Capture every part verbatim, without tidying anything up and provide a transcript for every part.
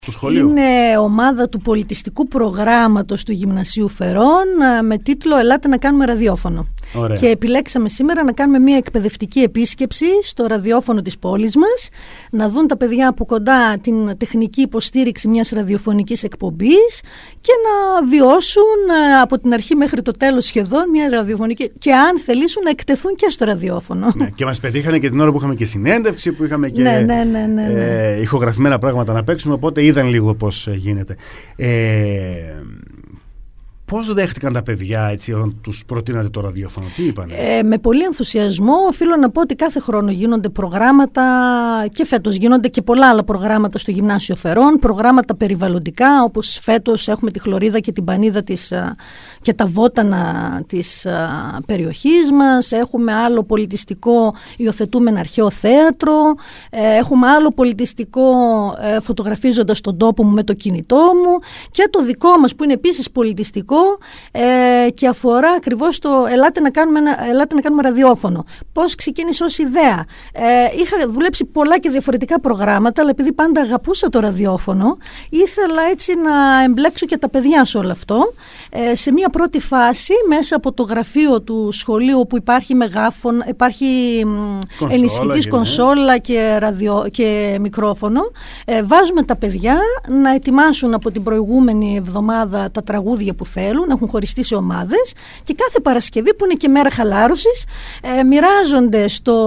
Είναι ομάδα του πολιτιστικού προγράμματος του Γυμνασίου Φερών με τίτλο «Ελάτε να κάνουμε ραδιόφωνο». Ωραία. Και επιλέξαμε σήμερα να κάνουμε μια εκπαιδευτική επίσκεψη στο ραδιόφωνο της πόλης μας, να δουν τα παιδιά από κοντά την τεχνική υποστήριξη μιας ραδιοφωνικής εκπομπής και να βιώσουν από την αρχή μέχρι το τέλος σχεδόν μια ραδιοφωνική, και αν θελήσουν να εκτεθούν και στο ραδιόφωνο. Ναι, και μας πετύχανε και την ώρα που είχαμε και συνέντευξη, που είχαμε και ναι, ναι, ναι, ναι, ναι. Ε, ηχογραφημένα πράγματα να παίξουμε, οπότε είδαν λίγο πώς γίνεται. Ε, Πώς δέχτηκαν τα παιδιά έτσι, όταν τους προτείνατε το ραδιόφωνο, τι είπανε? Ε, με πολύ ενθουσιασμό. Οφείλω να πω ότι κάθε χρόνο γίνονται προγράμματα, και φέτος γίνονται και πολλά άλλα προγράμματα στο Γυμνάσιο Φερών, προγράμματα περιβαλλοντικά, όπως φέτος έχουμε τη χλωρίδα και την πανίδα της, και τα βότανα της περιοχής μας. Έχουμε άλλο πολιτιστικό, υιοθετούμε ένα αρχαίο θέατρο. Ε, έχουμε άλλο πολιτιστικό, ε, φωτογραφίζοντας τον τόπο μου με το κινητό μου, και το δικό μας που είναι επίσης πολιτιστικό. Ε, και αφορά ακριβώς το ελάτε να, κάνουμε ένα, ελάτε να κάνουμε ραδιόφωνο. Πώς ξεκίνησε ως ιδέα? Ε, είχα δουλέψει πολλά και διαφορετικά προγράμματα, αλλά επειδή πάντα αγαπούσα το ραδιόφωνο, ήθελα έτσι να εμπλέξω και τα παιδιά σε όλο αυτό. Ε, σε μια πρώτη φάση, μέσα από το γραφείο του σχολείου, όπου υπάρχει μεγάφωνο, υπάρχει κονσόλα, ενισχυτής κονσόλα και, ραδιο, και μικρόφωνο, ε, βάζουμε τα παιδιά να ετοιμάσουν από την προηγούμενη εβδομάδα τα τραγούδια που θέλουν, να έχουν χωριστεί σε ομάδες, και κάθε Παρασκευή, που είναι και μέρα χαλάρωσης, ε, μοιράζονται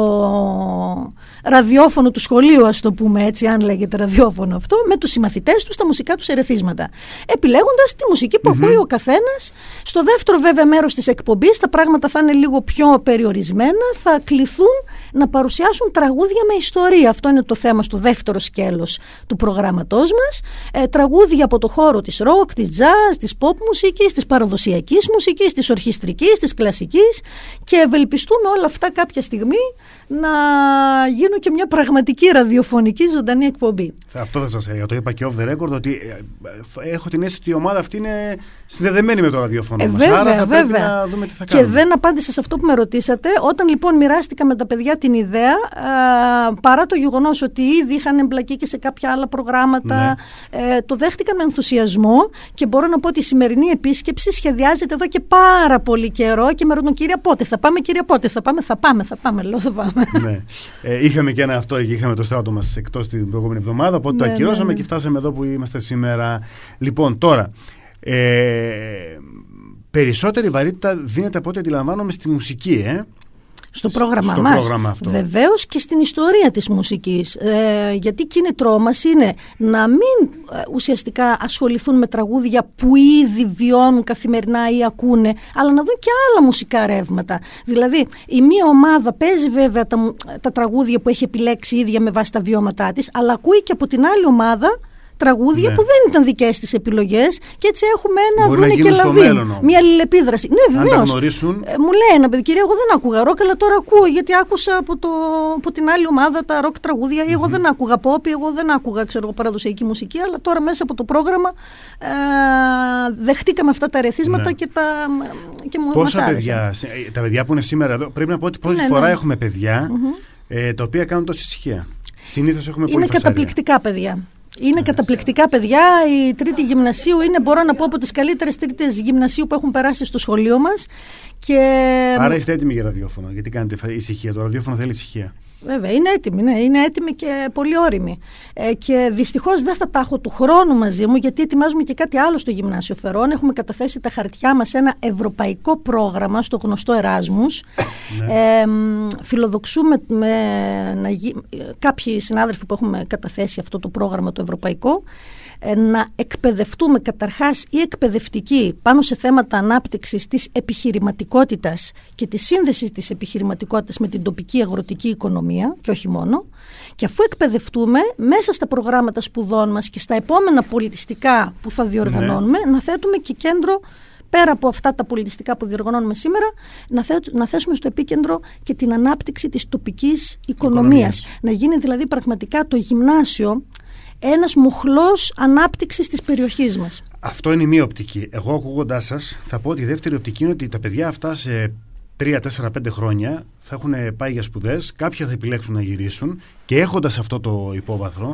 στο ραδιόφωνο του σχολείου, ας το πούμε έτσι, αν λέγεται ραδιόφωνο αυτό, με τους συμμαθητές τους τα μουσικά τους ερεθίσματα, επιλέγοντας τη μουσική που mm-hmm. ακούει ο καθένας. Στο δεύτερο βέβαια μέρος της εκπομπής τα πράγματα θα είναι λίγο πιο περιορισμένα, θα κληθούν να παρουσιάσουν τραγούδια με ιστορία. Αυτό είναι το θέμα στο δεύτερο σκέλος του προγράμματός μας. Ε, τραγούδια από το χώρο της ροκ, της jazz, της pop μουσικής, της παραδοσιακής μουσικής, της ορχιστρικής, της κλασικής, και ευελπιστούμε όλα αυτά κάποια στιγμή να γίνουν και μια πραγματική ραδιοφωνική ζωντανή εκπομπή. Αυτό θα σας έλεγα, το είπα και off the record, ότι έχω την αίσθηση ότι η ομάδα αυτή είναι συνδεδεμένη με το ραδιόφωνο ε, μας. Βέβαια, Άρα θα βέβαια. πρέπει να δούμε τι θα και κάνουμε. Δεν απάντησα σε αυτό που με ρωτήσατε. Όταν λοιπόν μοιράστηκα με τα παιδιά την ιδέα, α, παρά το γεγονός ότι ήδη είχαν εμπλακεί και σε κάποια άλλα προγράμματα, ναι. ε, το δέχτηκαν με ενθουσιασμό, και μπορώ να πω ότι η σημερινή επίσκεψη σχεδιάζεται εδώ και πάρα πολύ καιρό, και με ρωτούν, κυρία πότε θα πάμε, κυρία πότε θα πάμε, θα πάμε, θα πάμε, λέω θα πάμε. Ναι. Ε, είχαμε και ένα αυτό, είχαμε το στράτο μας εκτός την προηγούμενη εβδομάδα, οπότε ναι, το ακυρώσαμε, ναι, ναι. και φτάσαμε εδώ που είμαστε σήμερα. Λοιπόν, τώρα, ε, περισσότερη βαρύτητα δίνεται από ό,τι αντιλαμβάνομαι στη μουσική, ε? Στο πρόγραμμα στο μας, πρόγραμμα αυτό. Βεβαίως, και στην ιστορία της μουσικής, ε, γιατί κίνητρό μας είναι να μην ε, ουσιαστικά ασχοληθούν με τραγούδια που ήδη βιώνουν καθημερινά ή ακούνε, αλλά να δουν και άλλα μουσικά ρεύματα. Δηλαδή η μία ομάδα παίζει βέβαια τα, τα τραγούδια που έχει επιλέξει η ίδια με βάση τα βιώματά της, αλλά ακούει και από την άλλη ομάδα τραγούδια, ναι, που δεν ήταν δικές της επιλογές, και έτσι έχουμε ένα μπορεί δούνε και λαβίν, μια αλληλεπίδραση. Ναι, βεβαίως. Ε, μου λέει ένα παιδί, κυρία, εγώ δεν άκουγα ροκ, αλλά τώρα ακούω, γιατί άκουσα από, το, από την άλλη ομάδα τα ροκ τραγούδια, ή mm-hmm. εγώ δεν άκουγα pop, εγώ δεν άκουγα, ξέρω εγώ, παραδοσιακή μουσική, αλλά τώρα μέσα από το πρόγραμμα ε, δεχτήκαμε αυτά τα ερεθίσματα, ναι, και, τα, και μου μας άρεσαν. Παιδιά, τα παιδιά που είναι σήμερα εδώ, πρέπει να πω ότι πρώτη ναι, φορά ναι. έχουμε παιδιά mm-hmm. ε, τα οποία κάνουν τόση ησυχία. Συνήθως έχουμε πολύ Είναι καταπληκτικά παιδιά. Είναι yeah, καταπληκτικά παιδιά. Η τρίτη γυμνασίου είναι, μπορώ να πω, από τις καλύτερες τρίτες γυμνασίου που έχουν περάσει στο σχολείο μας. Και... Άρα είστε έτοιμοι για ραδιόφωνο? Γιατί κάνετε ησυχία? Το ραδιόφωνο θέλει ησυχία. Βέβαια, είναι έτοιμοι, ναι, είναι έτοιμοι και πολύ όριμοι. Ε, και δυστυχώς δεν θα τα έχω του χρόνου μαζί μου, γιατί ετοιμάζουμε και κάτι άλλο στο Γυμνάσιο Φερών. Έχουμε καταθέσει τα χαρτιά μας σε ένα ευρωπαϊκό πρόγραμμα, στο γνωστό Εράσμους. Ναι. Ε, φιλοδοξούμε με, να γι... κάποιοι συνάδελφοι που έχουμε καταθέσει αυτό το πρόγραμμα το ευρωπαϊκό, να εκπαιδευτούμε καταρχάς οι εκπαιδευτικοί πάνω σε θέματα ανάπτυξης της επιχειρηματικότητας και της σύνδεσης της επιχειρηματικότητας με την τοπική αγροτική οικονομία, και όχι μόνο. Και αφού εκπαιδευτούμε, μέσα στα προγράμματα σπουδών μας και στα επόμενα πολιτιστικά που θα διοργανώνουμε, ναι, να θέτουμε και κέντρο, πέρα από αυτά τα πολιτιστικά που διοργανώνουμε σήμερα, να, θέ, να θέσουμε στο επίκεντρο και την ανάπτυξη της τοπικής οικονομίας. οικονομίας. Να γίνει δηλαδή πραγματικά το γυμνάσιο ένας μοχλός ανάπτυξης της περιοχής μας. Αυτό είναι η μία οπτική. Εγώ, ακούγοντάς σας, θα πω ότι η δεύτερη οπτική είναι ότι τα παιδιά αυτά σε τρία, τέσσερα, πέντε χρόνια θα έχουν πάει για σπουδές, κάποια θα επιλέξουν να γυρίσουν, και έχοντας αυτό το υπόβαθρο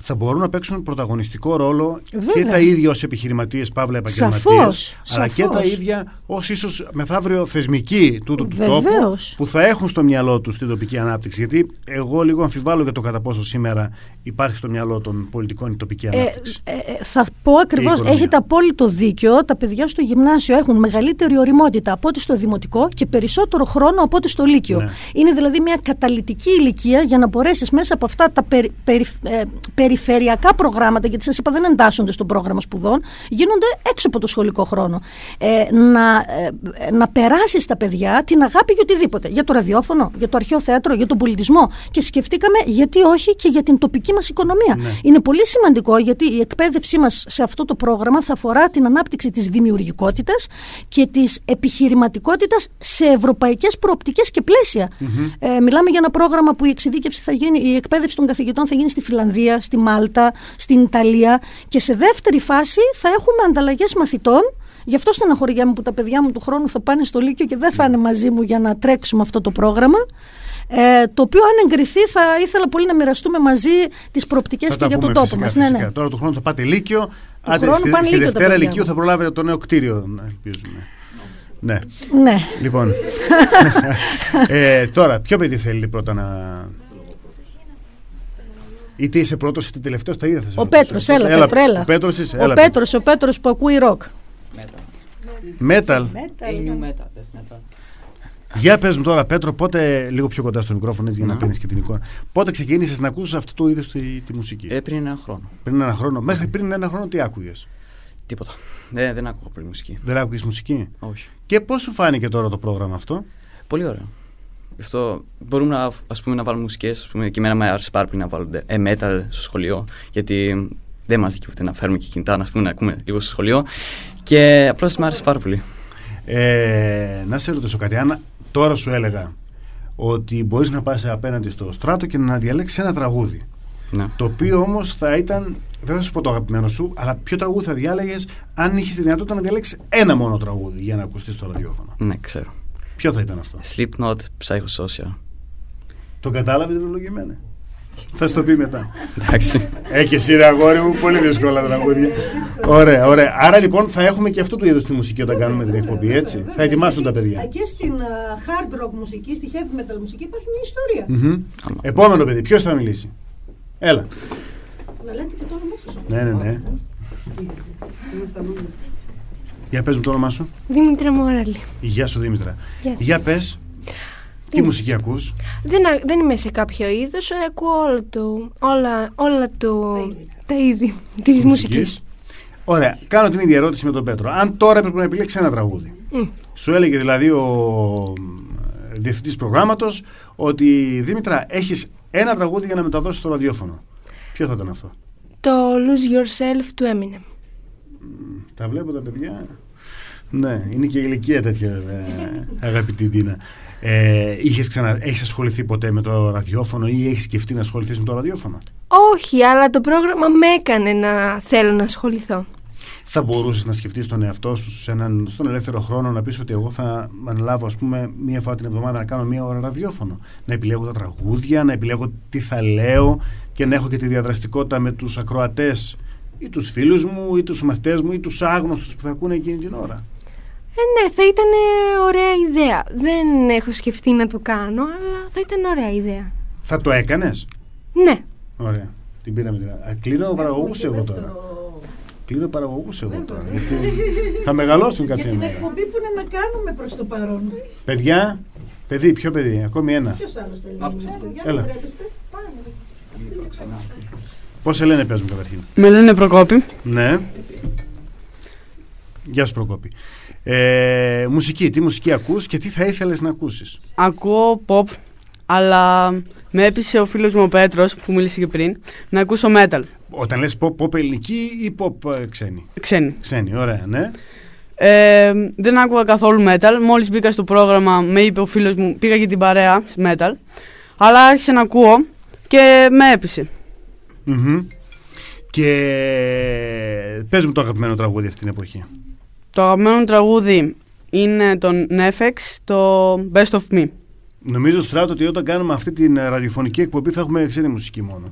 θα μπορούν να παίξουν πρωταγωνιστικό ρόλο. Βέβαια. Και τα ίδια ως επιχειρηματίες, παύλα επαγγελματίες, Σαφώς, αλλά σαφώς. και τα ίδια ως ίσως μεθαύριο θεσμικοί τούτου του τόπου, Βεβαίως. που θα έχουν στο μυαλό τους την τοπική ανάπτυξη. Γιατί εγώ λίγο αμφιβάλλω για το κατά πόσο σήμερα υπάρχει στο μυαλό των πολιτικών η τοπική ανάπτυξη. Ε, ε, θα πω ακριβώς, έχετε απόλυτο δίκιο. Τα παιδιά στο γυμνάσιο έχουν μεγαλύτερη ωριμότητα από ό,τι στο δημοτικό και περισσότερο χρόνο από ό,τι στο λύκειο. Ναι. Είναι δηλαδή μια καταλυτική ηλικία για να μπορέσεις μέσα από αυτά τα περι, περι, ε, περιφερειακά προγράμματα, γιατί σας είπα δεν εντάσσονται στο πρόγραμμα σπουδών, γίνονται έξω από το σχολικό χρόνο. Ε, να, ε, να περάσεις τα παιδιά την αγάπη για οτιδήποτε. Για το ραδιόφωνο, για το αρχαίο θέατρο, για τον πολιτισμό. Και σκεφτήκαμε γιατί όχι και για την τοπική μας οικονομία. Ναι. Είναι πολύ σημαντικό γιατί η εκπαίδευσή μας σε αυτό το πρόγραμμα θα αφορά την ανάπτυξη της δημιουργικότητας και της επιχειρηματικότητας σε ευρωπαϊκές προοπτικές και πλαίσια. Mm-hmm. Ε, μιλάμε για ένα πρόγραμμα που η εξειδίκευση θα γίνει, η εκπαίδευση των καθηγητών θα γίνει στη Φιλανδία, στη Μάλτα, στην Ιταλία και σε δεύτερη φάση θα έχουμε ανταλλαγές μαθητών. Γι' αυτό στεναχωριέμαι που τα παιδιά μου του χρόνου θα πάνε στο Λύκειο και δεν θα είναι μαζί μου για να τρέξουμε αυτό το πρόγραμμα. Ε, το οποίο αν εγκριθεί θα ήθελα πολύ να μοιραστούμε μαζί τις προοπτικές και για τον τόπο μας. Ναι, ναι. Τώρα του χρόνου θα πάτε Λύκειο, άντε, στη, στη Δευτέρα Λυκείου θα προλάβετε το νέο κτίριο, ελπίζουμε. Ναι. Ναι. Λοιπόν, ε, τώρα ποιο παιδί θέλει πρώτα να... Είτε είσαι πρώτος είτε τελευταίος, τα ίδια θα σε Ο Πέτρος, έλα, έλα, Πέτρο, έλα. Ο Πέτρος, είσαι, ο, έλα, Πέτρος, ο Πέτρος που ακούει ροκ. Metal. Metal. Για πες μου τώρα, Πέτρο, πότε, λίγο πιο κοντά στο μικρόφωνο έτσι, για να παίρνεις και την εικόνα, πότε ξεκίνησες να ακούσεις αυτό το είδος τη, τη μουσική? Ε, πριν ένα χρόνο. Πριν ένα χρόνο. Μέχρι πριν ένα χρόνο τι άκουγες? Τίποτα. Δεν, δεν άκουγα πολύ μουσική. Δεν άκουγες μουσική? Όχι. Και πώς σου φάνηκε τώρα το πρόγραμμα αυτό? Πολύ ωραίο. Γι' αυτό μπορούμε να, ας πούμε, να βάλουμε μουσικές. Ας πούμε, και εμένα με άρεσε πάρα πολύ να βάλω ε, metal στο σχολείο. Γιατί δεν μας δικαιούται να φέρουμε και κινητά, να, πούμε, να ακούμε λίγο στο σχολείο. Και απλώς μου άρεσε πάρα πολύ. Ε, να σε ρωτήσω κάτι. Αν τώρα σου έλεγα ότι μπορείς να πας απέναντι στο Στράτο και να διαλέξεις ένα τραγούδι. Ναι. Το οποίο όμως θα ήταν, δεν θα σου πω το αγαπημένο σου, αλλά ποιο τραγούδι θα διάλεγες αν είχες τη δυνατότητα να διαλέξεις ένα μόνο τραγούδι για να ακουστείς στο ραδιόφωνο? Ναι, ξέρω. Ποιο θα ήταν αυτό? Slipknot, Psychosocial. Το κατάλαβες ευλογημένα? Θα σου το πει μετά. Εντάξει. Ε, και εσύ ρε αγόρι μου, πολύ δύσκολα τραγούδια. Ωραία, ωραία. Άρα λοιπόν θα έχουμε και αυτού του είδους τη μουσική όταν κάνουμε την εκπομπή, έτσι. Θα ετοιμάσουν τα παιδιά. Και στην uh, hard rock μουσική, στη heavy metal μουσική υπάρχει μια ιστορία. Mm-hmm. Επόμενο παιδί, ποιος θα μιλήσει? Έλα. Να λέτε και το όνομά σας. Ναι, ναι, ναι. Για πες μου το όνομά σου. Δήμητρα Μοράλη. Γεια σου Δήμητρα. Γεια Για πες. Τι Είμαι. μουσική ακούς? Δεν, δεν είμαι σε κάποιο είδος, ακούω όλα, το, όλα, όλα το, τα είδη της μουσικής. μουσικής. Ωραία, κάνω την ίδια ερώτηση με τον Πέτρο. Αν τώρα έπρεπε να επιλέξει ένα τραγούδι, mm. σου έλεγε δηλαδή ο διευθυντής προγράμματος ότι Δήμητρα έχεις ένα τραγούδι για να μεταδώσεις στο ραδιόφωνο, ποιο θα ήταν αυτό? Το Lose Yourself του Eminem. Mm, τα βλέπω τα παιδιά. Ναι, είναι και η ηλικία τέτοια βέβαια, αγαπητή Τίνα. Ε, είχες ξανα, έχεις ασχοληθεί ποτέ με το ραδιόφωνο ή έχεις σκεφτεί να ασχοληθείς με το ραδιόφωνο? Όχι, αλλά το πρόγραμμα με έκανε να θέλω να ασχοληθώ. Θα μπορούσες να σκεφτείς τον εαυτό σου σε έναν, στον ελεύθερο χρόνο να πεις ότι εγώ θα αναλάβω ας πούμε μία φορά την εβδομάδα να κάνω μία ώρα ραδιόφωνο, να επιλέγω τα τραγούδια, να επιλέγω τι θα λέω και να έχω και τη διαδραστικότητα με τους ακροατές ή τους φίλους μου ή τους μαθητές μου ή τους άγνωστους που θα ακούνε εκείνη την ώρα? Ε, ναι, θα ήταν ωραία ιδέα. Δεν έχω σκεφτεί να το κάνω, αλλά θα ήταν ωραία ιδέα. Θα το έκανες? Ναι. Ωραία. Την πήραμε την άλλη. Κλείνω παραγωγούς εγώ τώρα. Κλείνω παραγωγούς εγώ τώρα. Γιατί θα μεγαλώσουν κάποια μέρα. Για την εκπομπή που είναι να κάνουμε προς το παρόν. Παιδιά, παιδί, ποιο παιδί, ακόμη ένα. Ποιος άλλος θέλει να μιλήσει, παιδιά? Έλα. Πώς σε λένε, πες μου καταρχήν? Με λένε Προκόπη. Ναι. Γεια σου Προκόπη. Ε, μουσική, τι μουσική ακούς και τι θα ήθελες να ακούσεις? Ακούω pop, αλλά με έπεισε ο φίλος μου ο Πέτρος που μίλησε και πριν να ακούσω metal. Όταν λες pop, pop ελληνική ή pop ε, ξένη? Ξένη. Ξένη, ωραία, ναι. Ε, δεν άκουγα καθόλου metal. Μόλις μπήκα στο πρόγραμμα με είπε ο φίλος μου, πήγα για την παρέα metal, αλλά άρχισα να ακούω και με έπεισε. Mm-hmm. Και πες μου το αγαπημένο τραγούδι αυτή την εποχή. Το αγαπημένο τραγούδι είναι τον Netflix, το Best of Me. Νομίζω, Στράτο, ότι όταν κάνουμε αυτή την ραδιοφωνική εκπομπή θα έχουμε ξένη μουσική μόνο.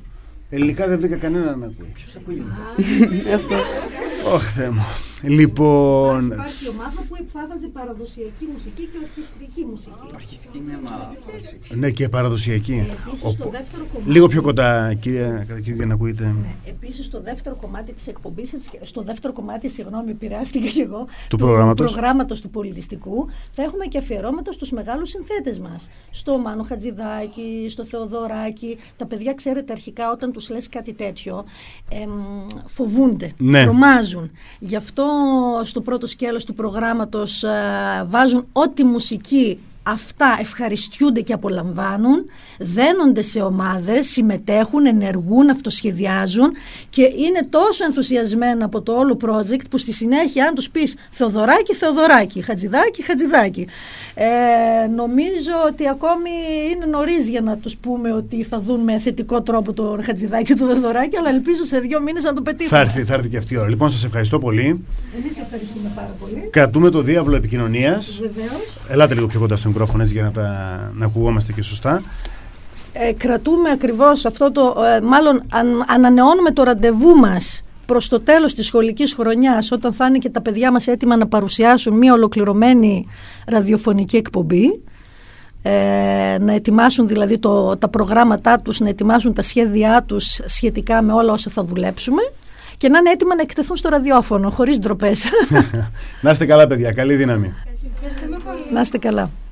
Ελληνικά δεν βρήκα κανένα να ακούει. Ποιος ακούει? Ωχ, Θεέ μου. Λοιπόν... Υπάρχει ομάδα που εκφάβαζε παραδοσιακή μουσική και ορχιστρική μουσική. Ορχιστρική, ναι, μα... Ναι, και παραδοσιακή. Ε, επίσης, ο... στο δεύτερο κομμάτι... Λίγο πιο κοντά, κυρία, για να ακούγεται. Ναι, επίσης, στο δεύτερο κομμάτι της εκπομπής, στο δεύτερο κομμάτι, συγγνώμη, επηρεάστηκα και εγώ, του, του προγράμματος. προγράμματος του πολιτιστικού, θα έχουμε και αφιερώματα στους μεγάλους συνθέτες μας. Στο Μάνο Χατζηδάκη, στο Θεοδωράκη. Τα παιδιά, ξέρετε, αρχικά όταν τους λες κάτι τέτοιο, εμ, φοβούνται, ναι. τρομάζουν. Γι' αυτό στο πρώτο σκέλος του προγράμματος α, βάζουν ό,τι μουσική αυτά ευχαριστιούνται και απολαμβάνουν, δένονται σε ομάδες, συμμετέχουν, ενεργούν, αυτοσχεδιάζουν και είναι τόσο ενθουσιασμένα από το όλο project που στη συνέχεια αν τους πεις Θεοδωράκη, Θεοδωράκη, Χατζηδάκη, Χατζηδάκη. Ε, νομίζω ότι ακόμη είναι νωρίς για να τους πούμε ότι θα δουν με θετικό τρόπο τον Χατζηδάκη και τον Θεοδωράκη, αλλά ελπίζω σε δύο μήνες να το πετύχουμε. Θα έρθει, θα έρθει και αυτή η ώρα. Λοιπόν, σας ευχαριστώ πολύ. Εμείς ευχαριστούμε πάρα πολύ. Κρατούμε το διάβλο επικοινωνίας. Βεβαίως. Ελάτε λίγο πιο κοντά στο μικρόφωνο για να, τα, να ακουγόμαστε και σωστά. Ε, κρατούμε ακριβώς αυτό το, ε, μάλλον αν, ανανεώνουμε το ραντεβού μας προς το τέλος της σχολικής χρονιάς, όταν θα είναι και τα παιδιά μας έτοιμα να παρουσιάσουν μια ολοκληρωμένη ραδιοφωνική εκπομπή, ε, να ετοιμάσουν δηλαδή το, τα προγράμματά τους, να ετοιμάσουν τα σχέδιά τους σχετικά με όλα όσα θα δουλέψουμε και να είναι έτοιμα να εκτεθούν στο ραδιόφωνο, χωρίς ντροπές. Να είστε καλά, παιδιά. Καλή δύναμη. Να είστε καλά.